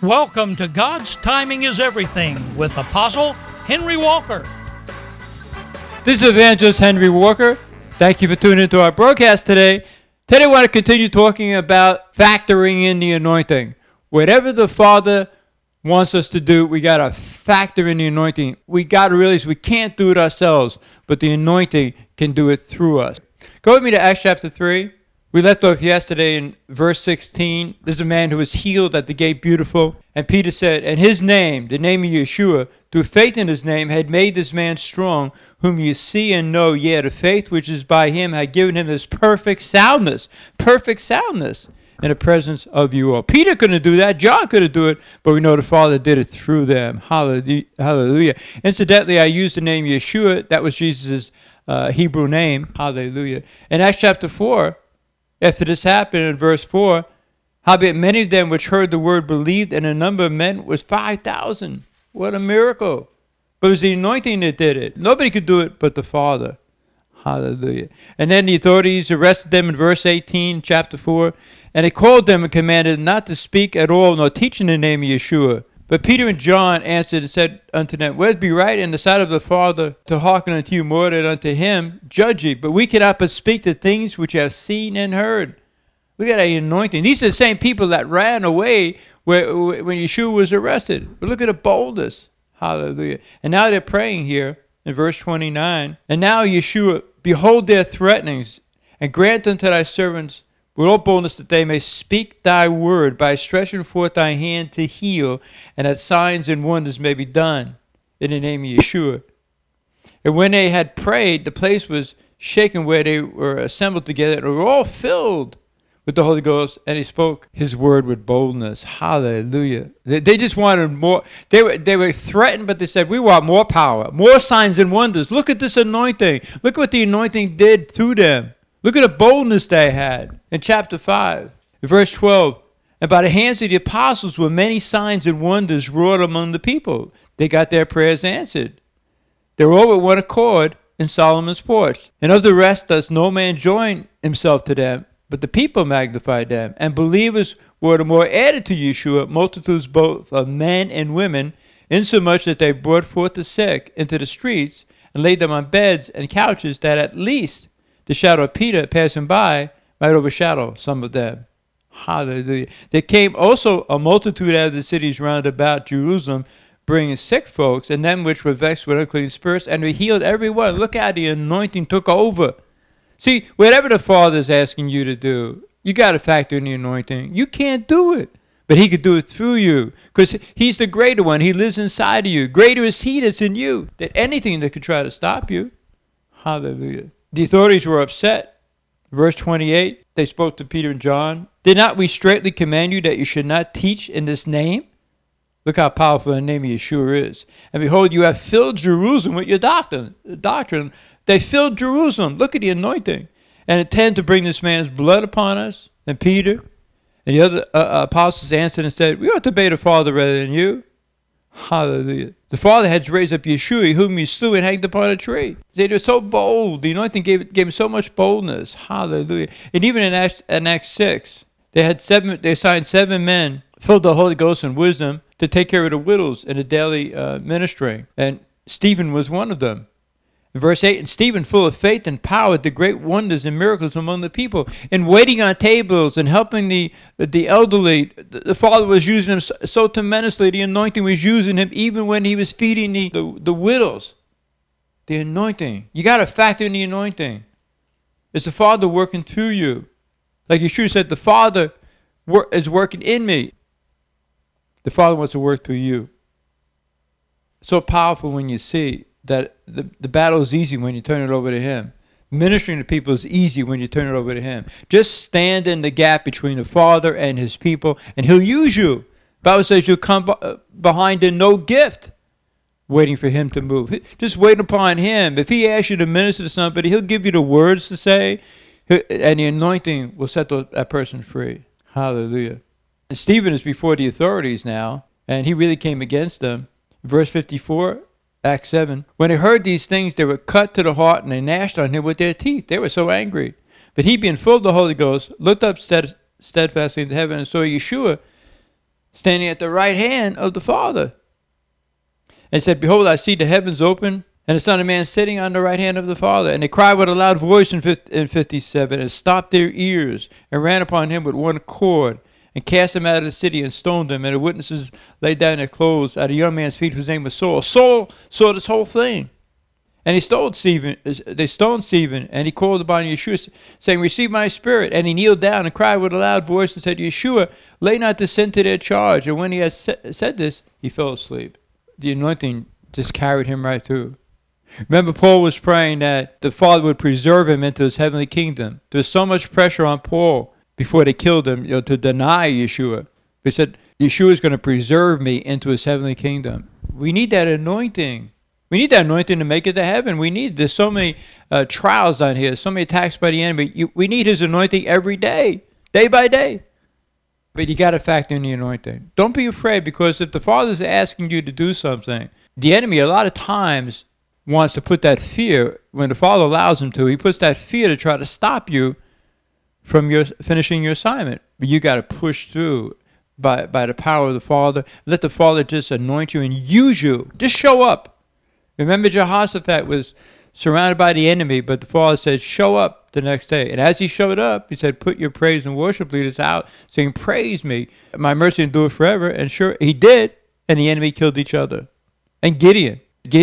Welcome to God's Timing is Everything with Apostle Henry Walker. This is Evangelist Henry Walker. Thank you for tuning into our broadcast today. Today I want to continue talking about factoring in the anointing. Whatever the Father wants us to do, we got to factor in the anointing. We got to realize we can't do it ourselves, but the anointing can do it through us. Go with me to Acts chapter 3. We left off yesterday in verse 16. There's a man who was healed at the gate beautiful. And Peter said, and his name, the name of Yeshua, through faith in his name, had made this man strong, whom you see and know. Yet the faith which is by him had given him this perfect soundness in the presence of you all. Peter couldn't do that. John couldn't do it. But we know the Father did it through them. Hallelujah. Incidentally, I used the name Yeshua. That was Jesus' Hebrew name. Hallelujah. In Acts chapter 4, after this happened, in verse 4, howbeit many of them which heard the word believed, and the number of men was 5,000. What a miracle. But it was the anointing that did it. Nobody could do it but the Father. Hallelujah. And then the authorities arrested them in verse 18, chapter 4, and they called them and commanded not to speak at all, nor teach in the name of Yeshua. But Peter and John answered and said unto them, whether it be right in the sight of the Father to hearken unto you more than unto him, judge ye. But we cannot but speak the things which you have seen and heard. Look at that anointing. These are the same people that ran away when Yeshua was arrested. But look at the boldness. Hallelujah. And now they're praying here in verse 29. And now Yeshua, behold their threatenings, and grant unto thy servants with all boldness that they may speak thy word by stretching forth thy hand to heal, and that signs and wonders may be done in the name of Yeshua. And when they had prayed, the place was shaken where they were assembled together, and were all filled with the Holy Ghost, and he spoke his word with boldness. Hallelujah. They just wanted more. They were threatened, but they said, we want more power, more signs and wonders. Look at this anointing. Look what the anointing did through them. Look at the boldness they had. In chapter 5, verse 12, and by the hands of the apostles were many signs and wonders wrought among the people. They got their prayers answered. They were all with one accord in Solomon's porch. And of the rest does no man join himself to them, but the people magnified them. And believers were the more added to Yeshua, multitudes both of men and women, insomuch that they brought forth the sick into the streets, and laid them on beds and couches, that at least the shadow of Peter passing by might overshadow some of them. Hallelujah. There came also a multitude out of the cities round about Jerusalem, bringing sick folks, and them which were vexed with unclean spirits, and we healed every one. Look how the anointing took over. See, whatever the Father is asking you to do, you got to factor in the anointing. You can't do it, but he could do it through you, because he's the greater one. He lives inside of you. Greater is he that's in you than anything that could try to stop you. Hallelujah. The authorities were upset. Verse 28, they spoke to Peter and John. Did not we straitly command you that you should not teach in this name? Look how powerful the name of Yeshua is. And behold, you have filled Jerusalem with your doctrine. They filled Jerusalem. Look at the anointing. And intend to bring this man's blood upon us. And Peter and the other apostles answered and said, we ought to obey the Father rather than you. Hallelujah. The Father had raised up Yeshua, whom you slew and hanged upon a tree. They were so bold. The anointing gave him so much boldness. Hallelujah. And even in Acts 6, they assigned 7 men filled with the Holy Ghost and wisdom to take care of the widows in the daily ministering. And Stephen was one of them. In verse 8, and Stephen, full of faith and power, did great wonders and miracles among the people, and waiting on tables and helping the elderly. The Father was using him so tremendously. The anointing was using him even when he was feeding the widows. The anointing. You got to factor in the anointing. It's the Father working through you. Like Yeshua said, the Father is working in me. The Father wants to work through you. So powerful when you see that the battle is easy when you turn it over to him. Ministering to people is easy when you turn it over to him. Just stand in the gap between the Father and his people, and he'll use you. The Bible says you'll come behind in no gift, waiting for him to move. Just wait upon him. If he asks you to minister to somebody, he'll give you the words to say, and the anointing will set that person free. Hallelujah. And Stephen is before the authorities now, and he really came against them. Verse 54, Acts 7, when they heard these things, they were cut to the heart, and they gnashed on him with their teeth. They were so angry. But he, being full of the Holy Ghost, looked up steadfastly into heaven and saw Yeshua standing at the right hand of the Father. And said, behold, I see the heavens open, and the Son of Man sitting on the right hand of the Father. And they cried with a loud voice in 57, and stopped their ears, and ran upon him with one accord, and cast him out of the city, and stoned him. And the witnesses laid down their clothes at a young man's feet, whose name was Saul. Saul saw this whole thing. And they stoned Stephen, and he called upon Yeshua, saying, receive my spirit. And he kneeled down and cried with a loud voice and said, Yeshua, lay not this sin to their charge. And when he had said this, he fell asleep. The anointing just carried him right through. Remember, Paul was praying that the Father would preserve him into his heavenly kingdom. There was so much pressure on Paul before they killed him, to deny Yeshua. They said, Yeshua is going to preserve me into his heavenly kingdom. We need that anointing. We need that anointing to make it to heaven. There's so many trials down here, so many attacks by the enemy. We need his anointing every day by day. But you got to factor in the anointing. Don't be afraid, because if the Father's asking you to do something, the enemy a lot of times wants to put that fear. When the Father allows him to, he puts that fear to try to stop you from finishing your assignment. But you got to push through by the power of the Father. Let the Father just anoint you and use you. Just show up. Remember, Jehoshaphat was surrounded by the enemy, but the Father said, show up the next day. And as he showed up, he said, put your praise and worship leaders out, saying, praise me. My mercy endure forever. And sure, he did, and the enemy killed each other. And Gideon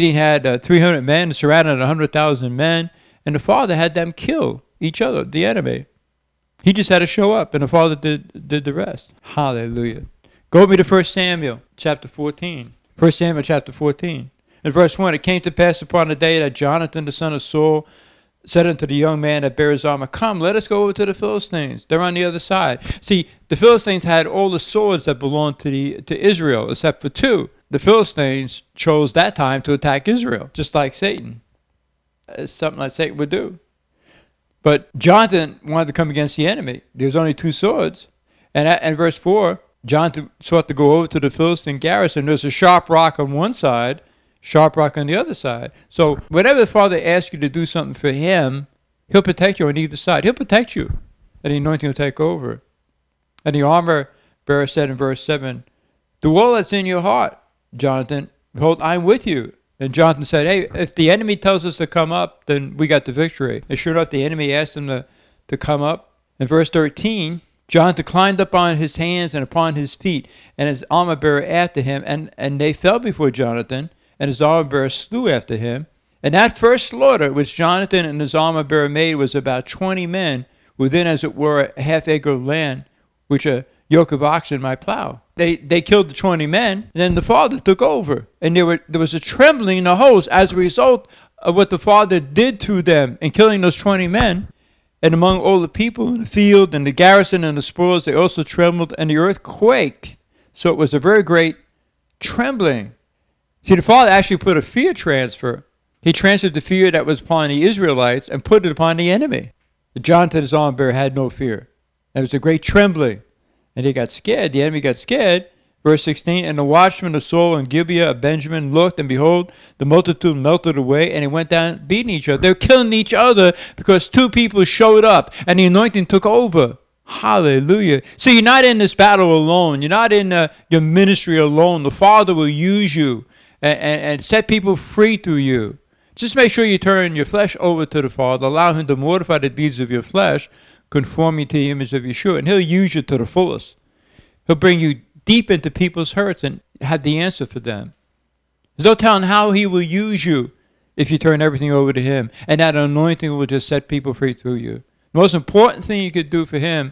had 300 men, surrounded 100,000 men, and the Father had them kill each other, the enemy. He just had to show up, and the Father did the rest. Hallelujah. Go with me to 1 Samuel chapter 14. 1 Samuel chapter 14. In verse 1, it came to pass upon the day that Jonathan, the son of Saul, said unto the young man that bare his armor, come, let us go over to the Philistines. They're on the other side. See, the Philistines had all the swords that belonged to Israel, except for two. The Philistines chose that time to attack Israel, just like Satan. It's something like Satan would do. But Jonathan wanted to come against the enemy. There was only two swords. And in verse 4, Jonathan sought to go over to the Philistine garrison. There's a sharp rock on one side, sharp rock on the other side. So whenever the Father asks you to do something for him, he'll protect you on either side. He'll protect you, and the anointing will take over. And the armor bearer said in verse 7, do all that's in your heart, Jonathan. Behold, I'm with you. And Jonathan said, hey, if the enemy tells us to come up, then we got the victory. And sure enough, the enemy asked him to come up. In verse 13, Jonathan climbed up on his hands and upon his feet, and his armor bearer after him, and they fell before Jonathan, and his armor bearer slew after him. And that first slaughter which Jonathan and his armor bearer made was about 20 men within, as it were, a half acre of land, which a yoke of oxen might plow. They killed the 20 men, and then the Father took over. And there was a trembling in the host as a result of what the Father did to them in killing those 20 men. And among all the people in the field and the garrison and the spoils, they also trembled, and the earth quaked. So it was a very great trembling. See, the Father actually put a fear transfer. He transferred the fear that was upon the Israelites and put it upon the enemy. Jonathan, his armor bearer, had no fear. There was a great trembling. And they got scared. The enemy got scared. Verse 16, and the watchmen of Saul and Gibeah of Benjamin looked, and behold, the multitude melted away, and they went down beating each other. They were killing each other because two people showed up, and the anointing took over. Hallelujah. So you're not in this battle alone. You're not in your ministry alone. The Father will use you and set people free through you. Just make sure you turn your flesh over to the Father. Allow him to mortify the deeds of your flesh, conforming to the image of Yeshua, and he'll use you to the fullest. He'll bring you deep into people's hurts and have the answer for them. There's no telling how he will use you if you turn everything over to him, and that anointing will just set people free through you. The most important thing you could do for him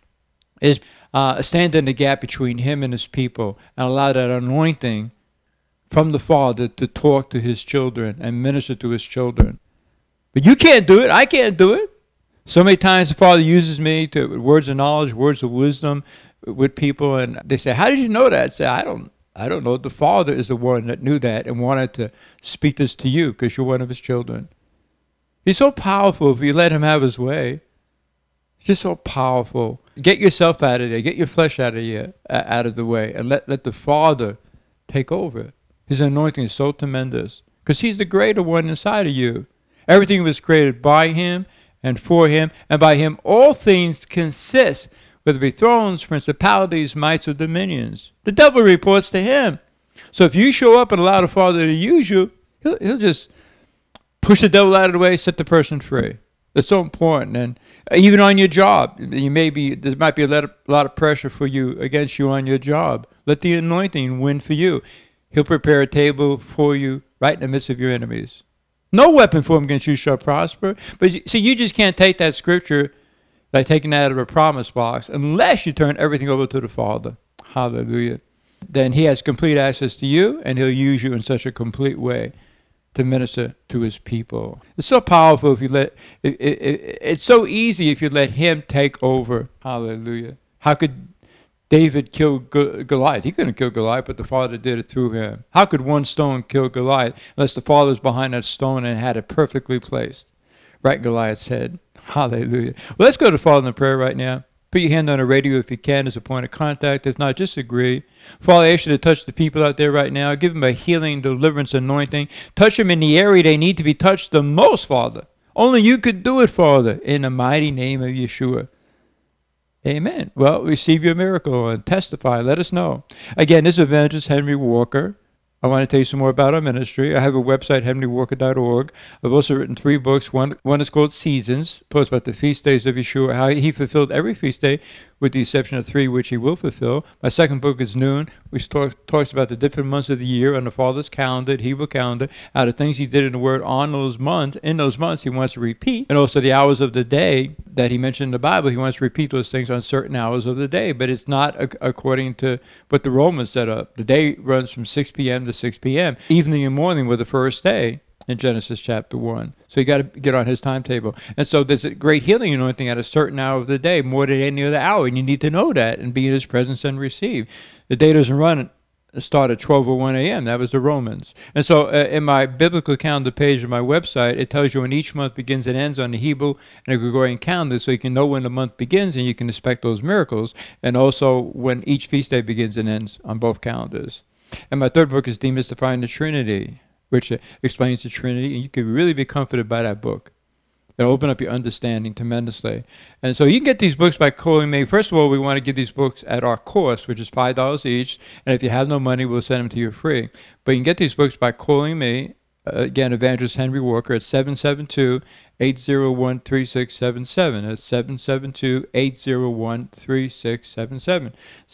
is stand in the gap between him and his people and allow that anointing from the Father to talk to his children and minister to his children. But you can't do it. I can't do it. So many times the Father uses me to words of knowledge, words of wisdom with people, and they say, how did you know that? I say, I don't know. The Father is the one that knew that and wanted to speak this to you because you're one of his children. He's so powerful if you let him have his way. He's just so powerful. Get yourself out of there. Get your flesh out of the way, and let the Father take over. His anointing is so tremendous because he's the greater one inside of you. Everything was created by him and for him, and by him all things consist. whether it be thrones, principalities, mights, or dominions. The devil reports to him. So if you show up and allow the Father to use you, he'll just push the devil out of the way, set the person free. That's so important. And even on your job, there might be a lot of pressure against you on your job. Let the anointing win for you. He'll prepare a table for you right in the midst of your enemies. No weapon formed against you shall prosper. But see, you just can't take that scripture like taking that out of a promise box unless you turn everything over to the Father. Hallelujah. Then he has complete access to you, and he'll use you in such a complete way to minister to his people. It's so powerful if you it's so easy if you let him take over. Hallelujah. How could David kill Goliath? He couldn't kill Goliath, but the Father did it through him. How could one stone kill Goliath unless the Father was behind that stone and had it perfectly placed right in Goliath's head? Hallelujah. Well, let's go to Father in prayer right now. Put your hand on the radio if you can as a point of contact. If not, just agree. Father, I ask you to touch the people out there right now. Give them a healing, deliverance, anointing. Touch them in the area they need to be touched the most, Father. Only you could do it, Father, in the mighty name of Yeshua. Amen. Well, receive your miracle and testify. Let us know. Again, this is Evangelist Henry Walker. I want to tell you some more about our ministry. I have a website, henrywalker.org. I've also written 3 books. One is called Seasons. It talks about the feast days of Yeshua, how he fulfilled every feast day with the exception of 3 which he will fulfill. My second book is Noon, which talks about the different months of the year on the Father's calendar, the Hebrew calendar, how the things he did in the Word on those months. In those months, he wants to repeat. And also the hours of the day that he mentioned in the Bible, he wants to repeat those things on certain hours of the day. But it's not according to what the Romans set up. The day runs from 6 p.m. to 6 p.m. Evening and morning were the first day in Genesis chapter 1. So you got to get on his timetable. And so there's a great healing anointing at a certain hour of the day, more than any other hour. And you need to know that and be in his presence and receive. The day doesn't start at 12:01 a.m. That was the Romans. And so in my biblical calendar page on my website, it tells you when each month begins and ends on the Hebrew and the Gregorian calendar, so you can know when the month begins and you can expect those miracles. And also when each feast day begins and ends on both calendars. And my third book is Demystifying the Trinity, which explains the Trinity, and you can really be comforted by that book. It'll open up your understanding tremendously. And so you can get these books by calling me. First of all, we want to give these books at our cost, which is $5 each, and if you have no money, we'll send them to you free. But you can get these books by calling me, again, Evangelist Henry Walker, at 772-801-3677. That's 772-801-3677.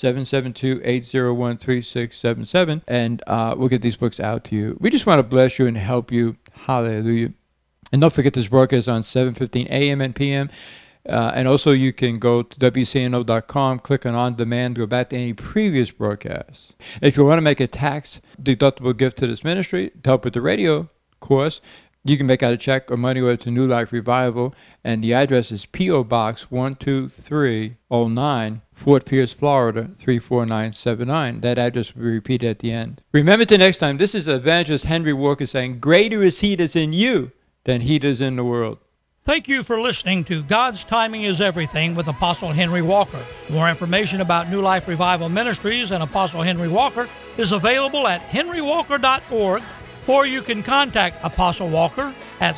772-801-3677. And we'll get these books out to you. We just want to bless you and help you. Hallelujah. And don't forget this broadcast on 7:15 a.m. and p.m. And also you can go to WCNO.com, click on demand, go back to any previous broadcasts. If you want to make a tax-deductible gift to this ministry to help with the radio course, you can make out a check or money order to New Life Revival, and the address is P.O. Box 12309, Fort Pierce, Florida 34979. That address will be repeated at the end. Remember till next time, this is Evangelist Henry Walker saying, greater is he that's in you than he that's in the world. Thank you for listening to God's Timing is Everything with Apostle Henry Walker. More information about New Life Revival Ministries and Apostle Henry Walker is available at henrywalker.org, or you can contact Apostle Walker at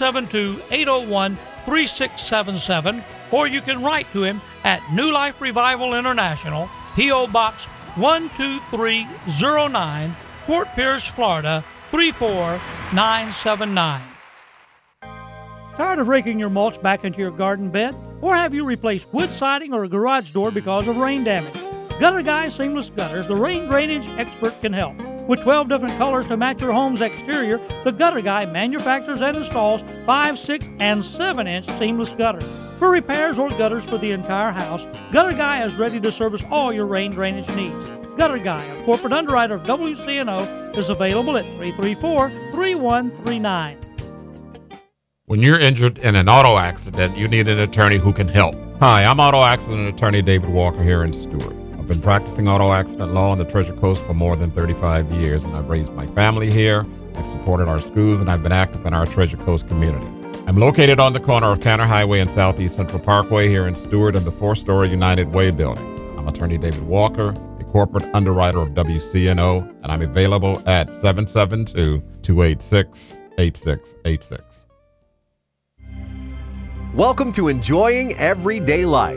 772-801-3677, or you can write to him at New Life Revival International, P.O. Box 12309, Fort Pierce, Florida 34979. Tired of raking your mulch back into your garden bed? Or have you replaced wood siding or a garage door because of rain damage? Gutter Guy Seamless Gutters, the rain drainage expert, can help. With 12 different colors to match your home's exterior, the Gutter Guy manufactures and installs 5, 6, and 7-inch seamless gutters. For repairs or gutters for the entire house, Gutter Guy is ready to service all your rain drainage needs. Gutter Guy, a corporate underwriter of WCNO, is available at 334-3139. When you're injured in an auto accident, you need an attorney who can help. Hi, I'm auto accident attorney David Walker here in Stewart. I've been practicing auto accident law on the Treasure Coast for more than 35 years, and I've raised my family here, I've supported our schools, and I've been active in our Treasure Coast community. I'm located on the corner of Tanner Highway and Southeast Central Parkway here in Stewart in the 4-story United Way building. I'm attorney David Walker, a corporate underwriter of WCNO, and I'm available at 772-286-8686. Welcome to Enjoying Everyday Life,